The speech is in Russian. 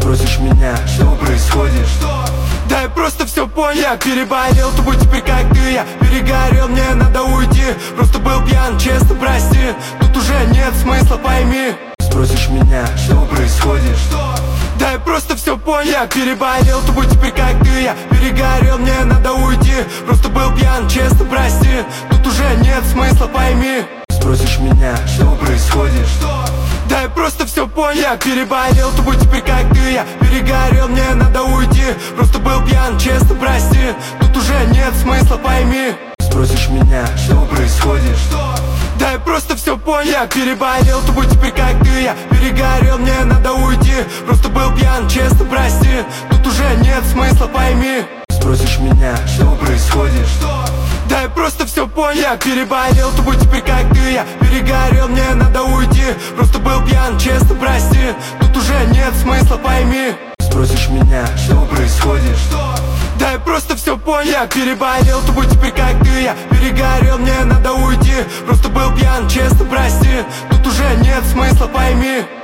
Спросишь меня, что происходит? Да я просто все понял. Я переболел тобой теперь как ты. Я перегорел, мне надо уйти. Просто был пьян, честно прости. Тут уже нет смысла, пойми. Спросишь меня, что происходит? Да я просто все понял. Я переболел тобой теперь как ты. Я перегорел, мне надо уйти. Просто был пьян, честно прости. Тут уже нет смысла, пойми. Спросишь меня, что происходит? Да я просто все понял. Я переболел тобой теперь как ты. Я перегорел, мне надо уйти. Просто был пьян, честно прости. Тут уже нет смысла, пойми. Спросишь меня, что происходит? Да я просто все понял. Я переболел тобой теперь как ты. Я перегорел, мне надо уйти. Просто был пьян, честно прости. Тут уже нет смысла, пойми. Спросишь меня, что происходит? Да я просто все понял. Я переболел тобой теперь как ты. Я перегорел, мне надо уйти. Просто был пьян, честно прости. Тут уже нет смысла, пойми. Спросишь меня, что происходит? Да я просто все понял. Я переболел тобой теперь как ты. Я перегорел, мне надо уйти. Просто был пьян, честно прости. Тут уже нет смысла, пойми.